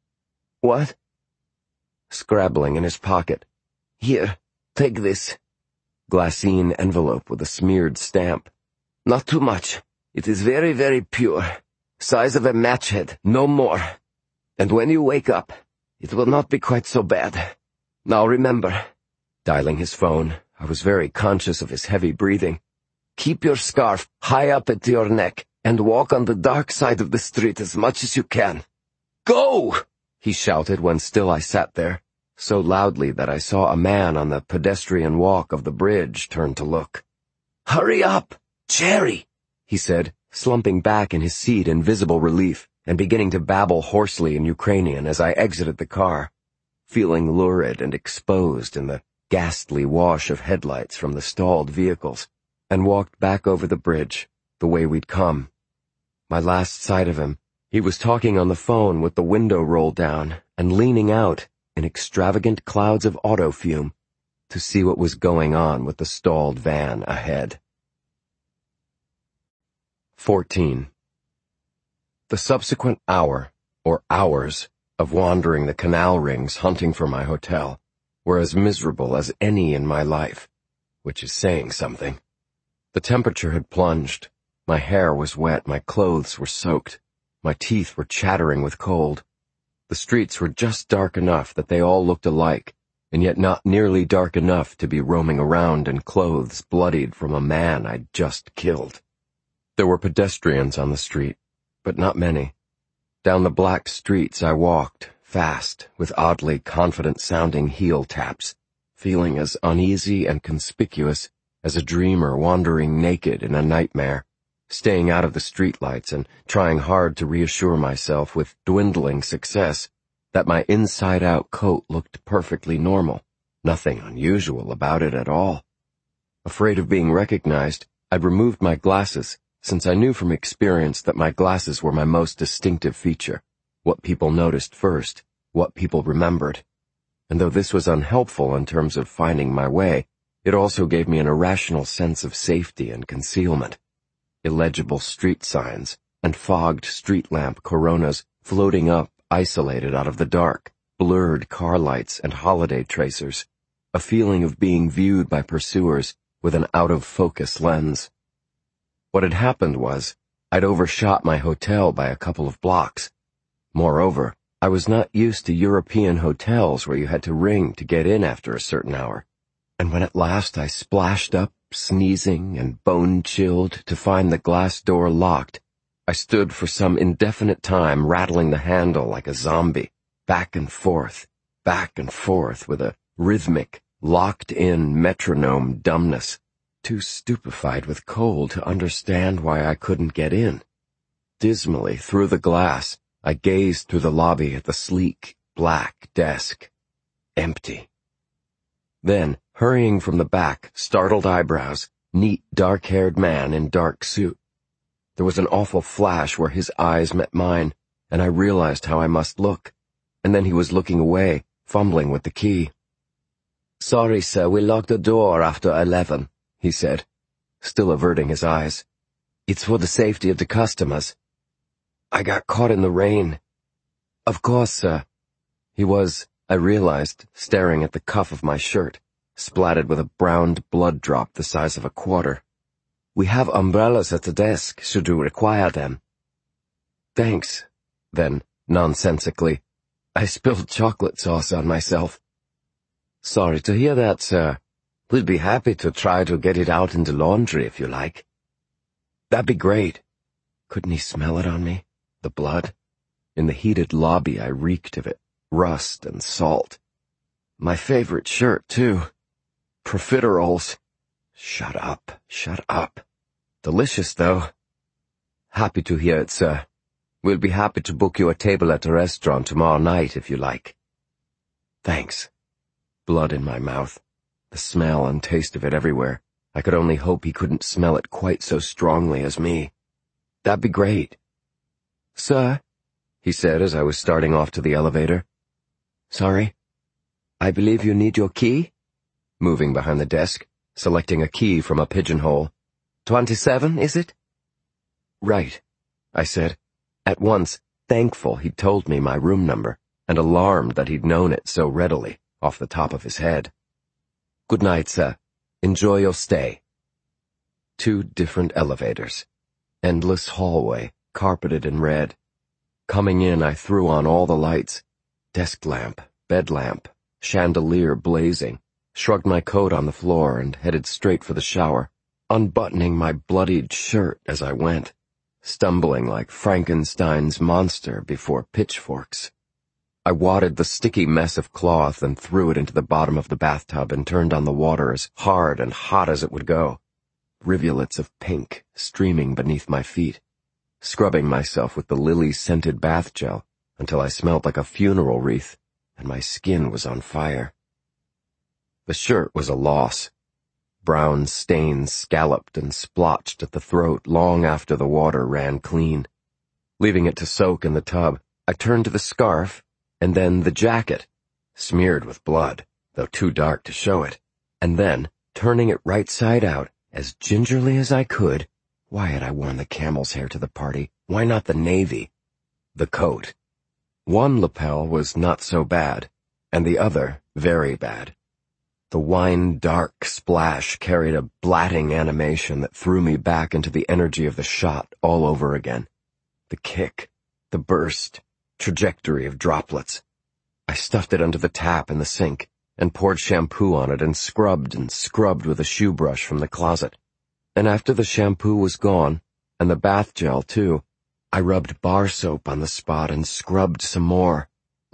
What? Scrabbling in his pocket. Here, take this. Glassine envelope with a smeared stamp. Not too much. It is very, very pure. Size of a match head, no more. And when you wake up, it will not be quite so bad. Now remember. Dialing his phone, I was very conscious of his heavy breathing. Keep your scarf high up at your neck and walk on the dark side of the street as much as you can. Go! He shouted when still I sat there, so loudly that I saw a man on the pedestrian walk of the bridge turn to look. Hurry up! Cherry! He said, slumping back in his seat in visible relief and beginning to babble hoarsely in Ukrainian as I exited the car, feeling lurid and exposed in the ghastly wash of headlights from the stalled vehicles, and walked back over the bridge, the way we'd come. My last sight of him, he was talking on the phone with the window rolled down and leaning out in extravagant clouds of auto fume to see what was going on with the stalled van ahead. 14. The subsequent hour, or hours, of wandering the canal rings hunting for my hotel were as miserable as any in my life, which is saying something. The temperature had plunged. My hair was wet, my clothes were soaked. My teeth were chattering with cold. The streets were just dark enough that they all looked alike, and yet not nearly dark enough to be roaming around in clothes bloodied from a man I'd just killed. There were pedestrians on the street, but not many. Down the black streets I walked, fast, with oddly confident-sounding heel taps, feeling as uneasy and conspicuous as a dreamer wandering naked in a nightmare, staying out of the streetlights and trying hard to reassure myself with dwindling success that my inside-out coat looked perfectly normal, nothing unusual about it at all. Afraid of being recognized, I'd removed my glasses, since I knew from experience that my glasses were my most distinctive feature, what people noticed first, what people remembered. And though this was unhelpful in terms of finding my way, it also gave me an irrational sense of safety and concealment. Illegible street signs and fogged street lamp coronas floating up, isolated out of the dark, blurred car lights and holiday tracers, a feeling of being viewed by pursuers with an out-of-focus lens. What had happened was, I'd overshot my hotel by a couple of blocks. Moreover, I was not used to European hotels where you had to ring to get in after a certain hour, and when at last I splashed up, sneezing and bone-chilled, to find the glass door locked, I stood for some indefinite time rattling the handle like a zombie, back and forth, with a rhythmic, locked-in metronome dumbness, too stupefied with cold to understand why I couldn't get in. Dismally, through the glass, I gazed through the lobby at the sleek, black desk. Empty. Then, hurrying from the back, startled eyebrows, neat, dark-haired man in dark suit. There was an awful flash where his eyes met mine, and I realized how I must look. And then he was looking away, fumbling with the key. "Sorry, sir, we locked the door after 11, he said, still averting his eyes. "It's for the safety of the customers." "I got caught in the rain." "Of course, sir." He was, I realized, staring at the cuff of my shirt, splattered with a browned blood drop the size of a quarter. "We have umbrellas at the desk, should you require them." "Thanks." Then, nonsensically, "I spilled chocolate sauce on myself." "Sorry to hear that, sir. We'd be happy to try to get it out in the laundry if you like." "That'd be great." Couldn't he smell it on me? The blood? In the heated lobby I reeked of it, rust and salt. My favorite shirt, too. Profiteroles. Shut up. Delicious, though. "Happy to hear it, sir. We'll be happy to book you a table at the restaurant tomorrow night if you like." "Thanks." Blood in my mouth. The smell and taste of it everywhere. I could only hope he couldn't smell it quite so strongly as me. "That'd be great." "Sir," he said as I was starting off to the elevator. "Sorry? I believe you need your key?" Moving behind the desk, selecting a key from a pigeonhole. 27, is it?" "Right," I said, at once thankful he'd told me my room number, and alarmed that he'd known it so readily, off the top of his head. "Good night, sir. Enjoy your stay." 2 different elevators. Endless hallway, carpeted in red. Coming in, I threw on all the lights. Desk lamp, bed lamp, chandelier blazing, shrugged my coat on the floor and headed straight for the shower, unbuttoning my bloodied shirt as I went, stumbling like Frankenstein's monster before pitchforks. I wadded the sticky mess of cloth and threw it into the bottom of the bathtub and turned on the water as hard and hot as it would go. Rivulets of pink streaming beneath my feet, scrubbing myself with the lily-scented bath gel until I smelled like a funeral wreath and my skin was on fire. The shirt was a loss. Brown stains scalloped and splotched at the throat long after the water ran clean. Leaving it to soak in the tub, I turned to the scarf and then the jacket, smeared with blood, though too dark to show it, and then, turning it right side out, as gingerly as I could, why had I worn the camel's hair to the party? Why not the navy? The coat. One lapel was not so bad, and the other very bad. The wine-dark splash carried a blatting animation that threw me back into the energy of the shot all over again. The kick, the burst, trajectory of droplets. I stuffed it under the tap in the sink and poured shampoo on it and scrubbed with a shoe brush from the closet. And after the shampoo was gone, and the bath gel too, I rubbed bar soap on the spot and scrubbed some more,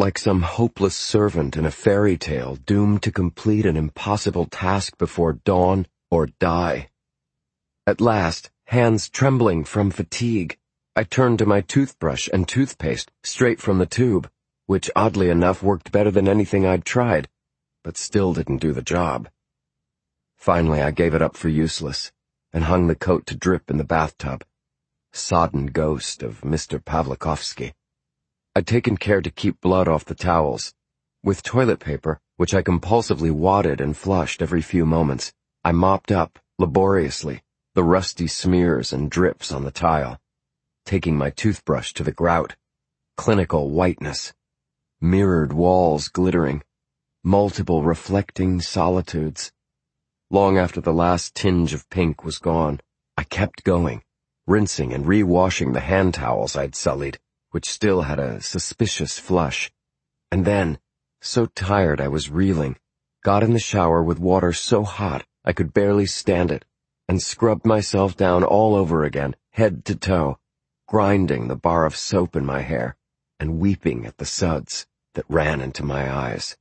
like some hopeless servant in a fairy tale doomed to complete an impossible task before dawn or die. At last, hands trembling from fatigue, I turned to my toothbrush and toothpaste straight from the tube, which oddly enough worked better than anything I'd tried, but still didn't do the job. Finally, I gave it up for useless and hung the coat to drip in the bathtub. Sodden ghost of Mr. Pavlikovsky. I'd taken care to keep blood off the towels. With toilet paper, which I compulsively wadded and flushed every few moments, I mopped up, laboriously, the rusty smears and drips on the tile, taking my toothbrush to the grout. Clinical whiteness. Mirrored walls glittering. Multiple reflecting solitudes. Long after the last tinge of pink was gone, I kept going, rinsing and re-washing the hand towels I'd sullied, which still had a suspicious flush. And then, so tired I was reeling, got in the shower with water so hot I could barely stand it, and scrubbed myself down all over again, head to toe, grinding the bar of soap in my hair, and weeping at the suds that ran into my eyes.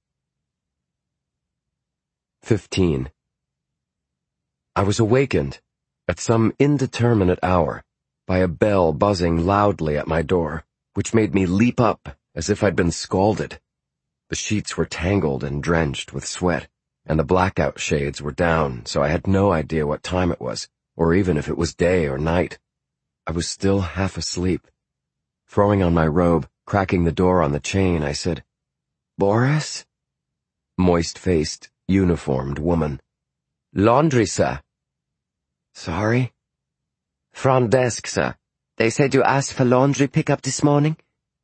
15. I was awakened, at some indeterminate hour, by a bell buzzing loudly at my door, which made me leap up as if I'd been scalded. The sheets were tangled and drenched with sweat, and the blackout shades were down, so I had no idea what time it was, or even if it was day or night. I was still half asleep. Throwing on my robe, cracking the door on the chain, I said, "Boris?" Moist-faced, uniformed woman. "Laundry, sir." "Sorry?" "Front desk, sir. They said you asked for laundry pickup this morning?"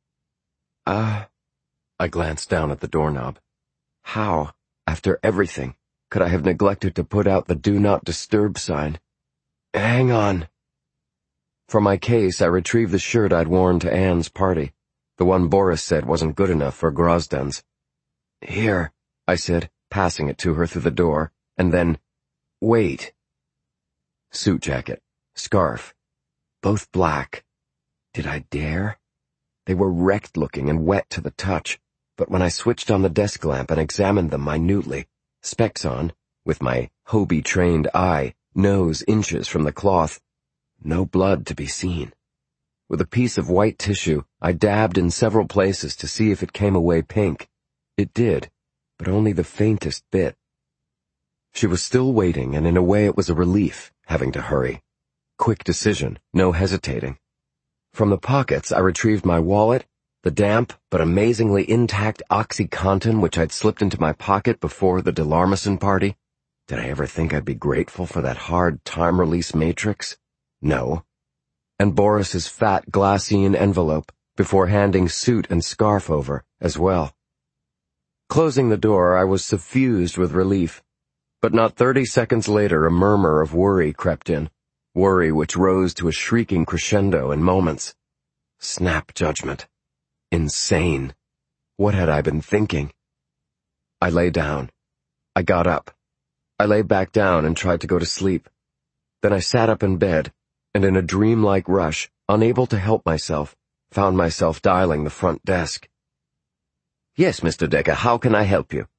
I glanced down at the doorknob. How, after everything, could I have neglected to put out the Do Not Disturb sign? "Hang on." From my case, I retrieved the shirt I'd worn to Anne's party, the one Boris said wasn't good enough for Grozdan's. "Here," I said, passing it to her through the door, and then, "Wait." Suit jacket, scarf, both black. Did I dare? They were wrecked-looking and wet to the touch, but when I switched on the desk lamp and examined them minutely, specs on, with my Hobie-trained eye, nose inches from the cloth, no blood to be seen. With a piece of white tissue, I dabbed in several places to see if it came away pink. It did, but only the faintest bit. She was still waiting, and in a way it was a relief, having to hurry. Quick decision, no hesitating. From the pockets, I retrieved my wallet, the damp but amazingly intact OxyContin which I'd slipped into my pocket before the Delarmison party. Did I ever think I'd be grateful for that hard time-release matrix? No. And Boris's fat glassine envelope, before handing suit and scarf over, as well. Closing the door, I was suffused with relief. But not 30 seconds later, a murmur of worry crept in. Worry which rose to a shrieking crescendo in moments. Snap judgment. Insane. What had I been thinking? I lay down. I got up. I lay back down and tried to go to sleep. Then I sat up in bed, and in a dreamlike rush, unable to help myself, found myself dialing the front desk. "Yes, Mr. Decker, how can I help you?"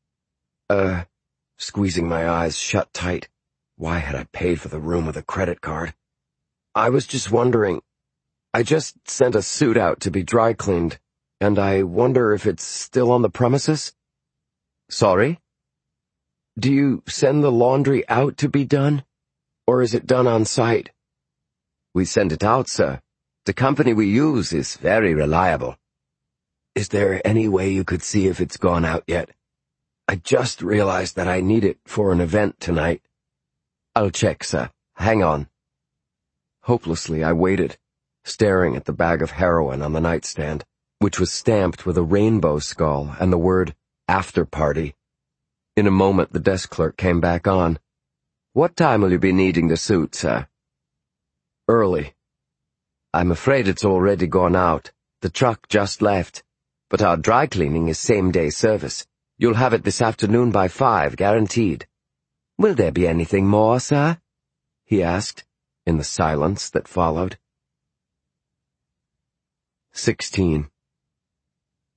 Squeezing my eyes shut tight. Why had I paid for the room with a credit card? "I was just wondering. I just sent a suit out to be dry cleaned, and I wonder if it's still on the premises?" "Sorry?" "Do you send the laundry out to be done, or is it done on site?" "We send it out, sir. The company we use is very reliable." "Is there any way you could see if it's gone out yet? I just realized that I need it for an event tonight." "I'll check, sir. Hang on." Hopelessly, I waited, staring at the bag of heroin on the nightstand, which was stamped with a rainbow skull and the word, "After Party." In a moment, the desk clerk came back on. "What time will you be needing the suit, sir?" "Early." "I'm afraid it's already gone out. The truck just left. But our dry cleaning is same-day service. You'll have it this afternoon by 5, guaranteed." "Will there be anything more, sir?" he asked, in the silence that followed. 16.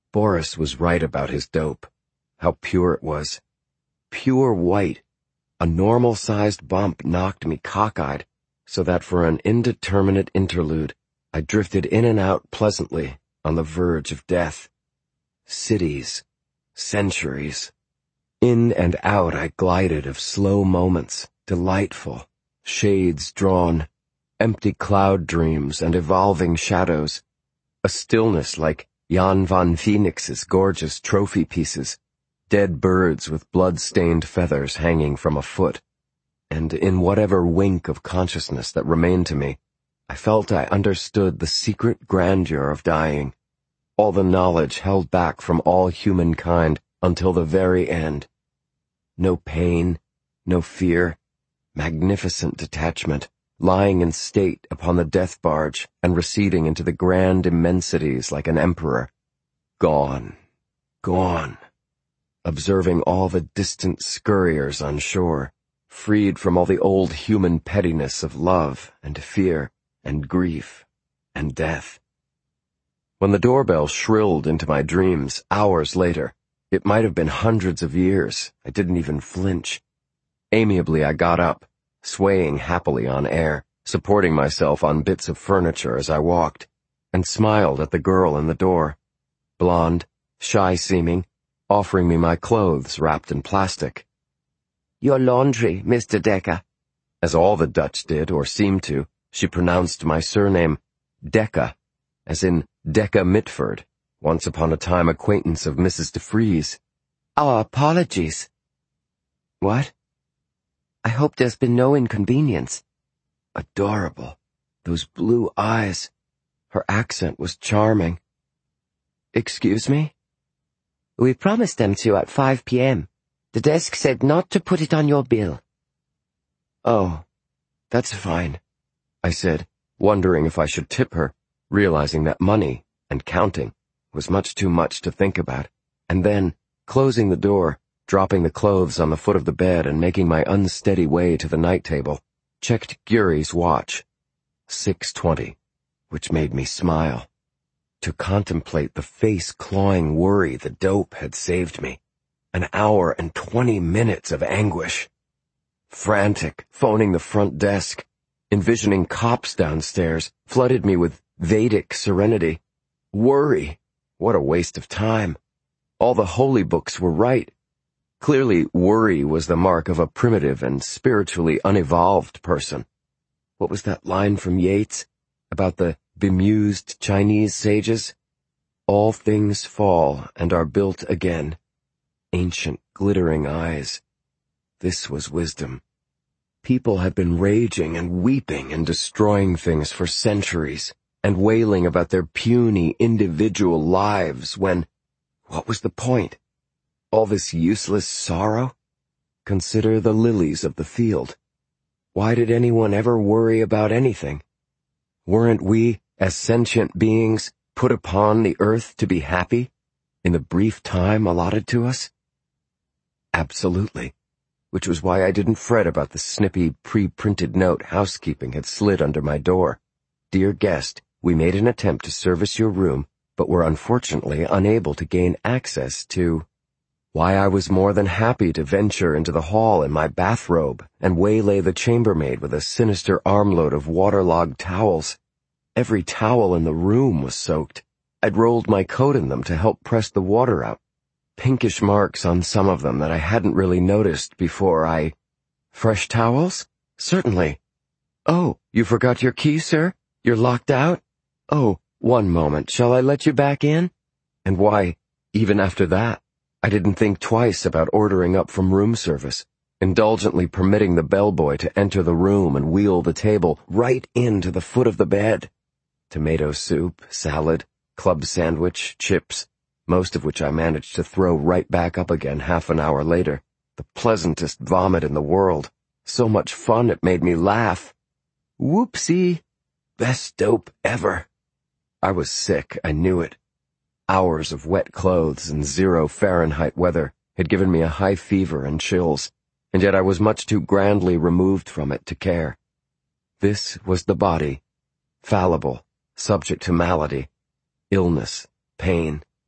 Boris was right about his dope. How pure it was. Pure white. A normal-sized bump knocked me cockeyed, so that for an indeterminate interlude, I drifted in and out pleasantly on the verge of death. Cities. Centuries. In and out I glided of slow moments, delightful, shades drawn, empty cloud dreams and evolving shadows, a stillness like Jan van Phoenix's gorgeous trophy pieces, dead birds with blood-stained feathers hanging from a foot, and in whatever wink of consciousness that remained to me, I felt I understood the secret grandeur of dying, all the knowledge held back from all humankind until the very end. No pain, no fear, magnificent detachment, lying in state upon the death barge and receding into the grand immensities like an emperor. Gone, gone. Observing all the distant scurriers on shore, freed from all the old human pettiness of love and fear and grief and death. When the doorbell shrilled into my dreams hours later, it might have been hundreds of years, I didn't even flinch. Amiably I got up, swaying happily on air, supporting myself on bits of furniture as I walked, and smiled at the girl in the door, blonde, shy-seeming, offering me my clothes wrapped in plastic. "Your laundry, Mr. Dekker." As all the Dutch did, or seemed to, she pronounced my surname Dekker, as in Decca Mitford, once upon a time acquaintance of Mrs. de Vries. "Our apologies." "What?" "I hope there's been no inconvenience." Adorable. Those blue eyes. Her accent was charming. "Excuse me?" "We promised them to at 5 p.m. The desk said not to put it on your bill." "Oh, that's fine," I said, wondering if I should tip her, realizing that money, and counting, was much too much to think about, and then, closing the door, dropping the clothes on the foot of the bed and making my unsteady way to the night table, checked Guri's watch. 6:20, which made me smile. To contemplate the face-clawing worry the dope had saved me. An hour and 20 minutes of anguish. Frantic, phoning the front desk, envisioning cops downstairs, flooded me with Vedic serenity. Worry. What a waste of time. All the holy books were right. Clearly, worry was the mark of a primitive and spiritually unevolved person. What was that line from Yeats about the bemused Chinese sages? All things fall and are built again. Ancient, glittering eyes. This was wisdom. People had been raging and weeping and destroying things for centuries, and wailing about their puny individual lives when, what was the point? All this useless sorrow? Consider the lilies of the field. Why did anyone ever worry about anything? Weren't we, as sentient beings, put upon the earth to be happy, in the brief time allotted to us? Absolutely. Which was why I didn't fret about the snippy, pre-printed note housekeeping had slid under my door. "Dear guest, we made an attempt to service your room, but were unfortunately unable to gain access to..." Why I was more than happy to venture into the hall in my bathrobe and waylay the chambermaid with a sinister armload of waterlogged towels. Every towel in the room was soaked. I'd rolled my coat in them to help press the water out. Pinkish marks on some of them that I hadn't really noticed before I... Fresh towels? Certainly. "Oh, you forgot your key, sir? You're locked out? Oh, one moment, shall I let you back in?" And why, even after that, I didn't think twice about ordering up from room service, indulgently permitting the bellboy to enter the room and wheel the table right into the foot of the bed. Tomato soup, salad, club sandwich, chips, most of which I managed to throw right back up again half an hour later. The pleasantest vomit in the world. So much fun it made me laugh. Whoopsie. Best dope ever. I was sick, I knew it. Hours of wet clothes and 0 Fahrenheit weather had given me a high fever and chills, and yet I was much too grandly removed from it to care. This was the body, fallible, subject to malady, illness, pain.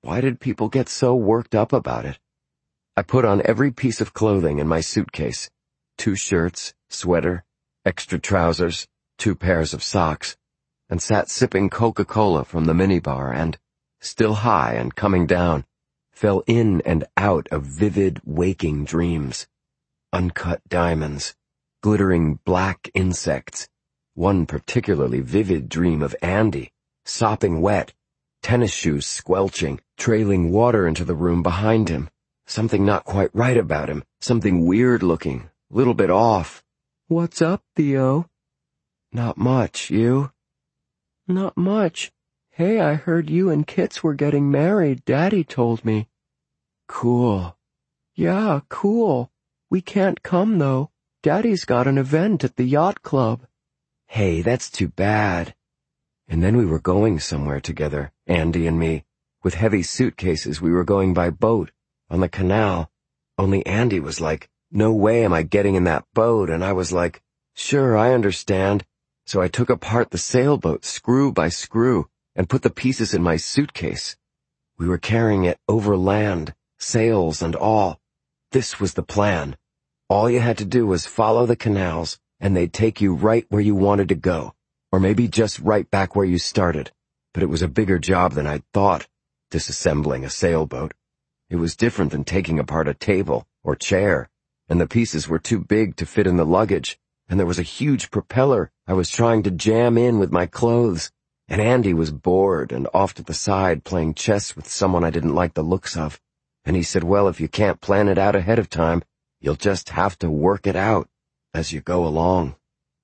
Why did people get so worked up about it? I put on every piece of clothing in my suitcase. 2 shirts, sweater, extra trousers, 2 pairs of socks, and sat sipping Coca-Cola from the minibar and, still high and coming down, fell in and out of vivid, waking dreams. Uncut diamonds, glittering black insects, one particularly vivid dream of Andy, sopping wet, tennis shoes squelching, trailing water into the room behind him. Something not quite right about him, something weird looking, little bit off. "What's up, Theo?" "Not much, you?" "Not much. Hey, I heard you and Kits were getting married, Daddy told me." "Cool." "Yeah, cool. We can't come, though. Daddy's got an event at the yacht club." "Hey, that's too bad." And then we were going somewhere together, Andy and me. With heavy suitcases, we were going by boat, on the canal. Only Andy was like, "No way am I getting in that boat," and I was like, "Sure, I understand." So I took apart the sailboat screw by screw and put the pieces in my suitcase. We were carrying it over land, sails and all. This was the plan. All you had to do was follow the canals, and they'd take you right where you wanted to go, or maybe just right back where you started. But it was a bigger job than I'd thought, disassembling a sailboat. It was different than taking apart a table or chair, and the pieces were too big to fit in the luggage, and there was a huge propeller I was trying to jam in with my clothes, and Andy was bored and off to the side playing chess with someone I didn't like the looks of, and he said, "Well, if you can't plan it out ahead of time, you'll just have to work it out as you go along."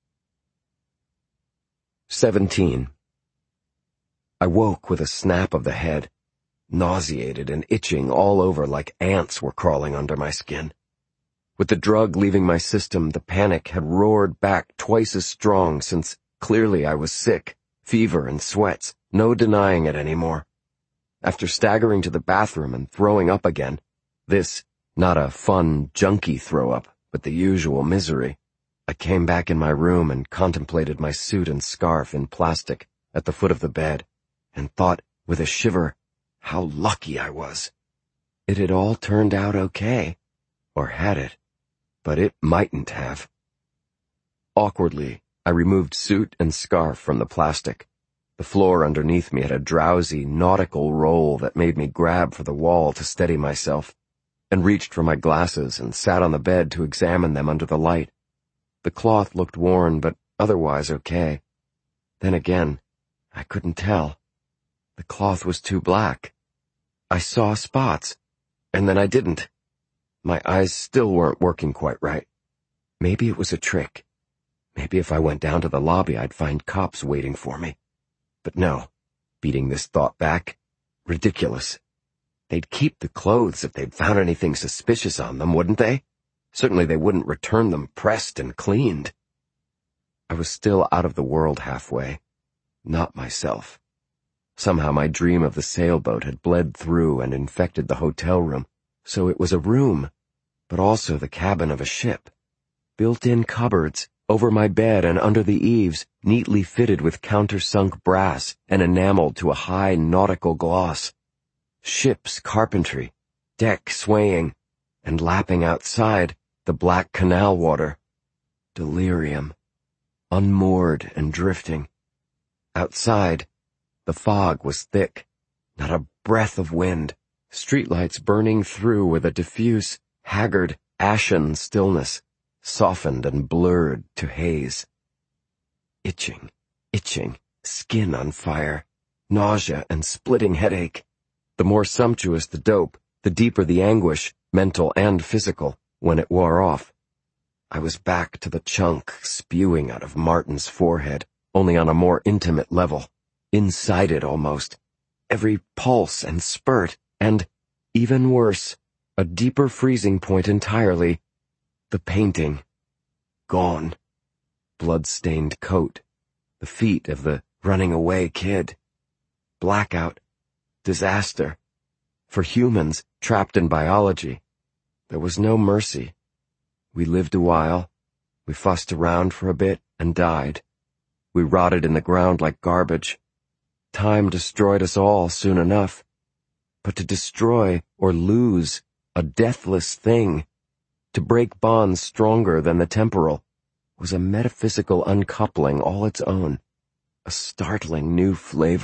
17. I woke with a snap of the head, nauseated and itching all over like ants were crawling under my skin. With the drug leaving my system, the panic had roared back twice as strong since clearly I was sick, fever and sweats, no denying it anymore. After staggering to the bathroom and throwing up again, this, not a fun, junky throw-up, but the usual misery, I came back in my room and contemplated my suit and scarf in plastic at the foot of the bed, and thought, with a shiver, how lucky I was. It had all turned out okay, or had it? But it mightn't have. Awkwardly, I removed suit and scarf from the plastic. The floor underneath me had a drowsy, nautical roll that made me grab for the wall to steady myself, and reached for my glasses and sat on the bed to examine them under the light. The cloth looked worn, but otherwise okay. Then again, I couldn't tell. The cloth was too black. I saw spots, and then I didn't. My eyes still weren't working quite right. Maybe it was a trick. Maybe if I went down to the lobby, I'd find cops waiting for me. But no, beating this thought back, ridiculous. They'd keep the clothes if they'd found anything suspicious on them, wouldn't they? Certainly they wouldn't return them pressed and cleaned. I was still out of the world halfway, not myself. Somehow my dream of the sailboat had bled through and infected the hotel room, so it was a room, but also the cabin of a ship. Built-in cupboards, over my bed and under the eaves, neatly fitted with countersunk brass and enameled to a high nautical gloss. Ship's carpentry, deck swaying, and lapping outside, the black canal water. Delirium. Unmoored and drifting. Outside, the fog was thick, not a breath of wind, streetlights burning through with a diffuse, haggard, ashen stillness, softened and blurred to haze. Itching, skin on fire, nausea and splitting headache. The more sumptuous the dope, the deeper the anguish, mental and physical, when it wore off. I was back to the chunk spewing out of Martin's forehead, only on a more intimate level, inside it almost, every pulse and spurt, and, even worse, a deeper freezing point entirely, the painting. Gone. Blood-stained coat, the feet of the running-away kid. Blackout. Disaster. For humans, trapped in biology, there was no mercy. We lived a while. We fussed around for a bit and died. We rotted in the ground like garbage. Time destroyed us all soon enough. But to destroy or lose a deathless thing, to break bonds stronger than the temporal, was a metaphysical uncoupling all its own, a startling new flavor.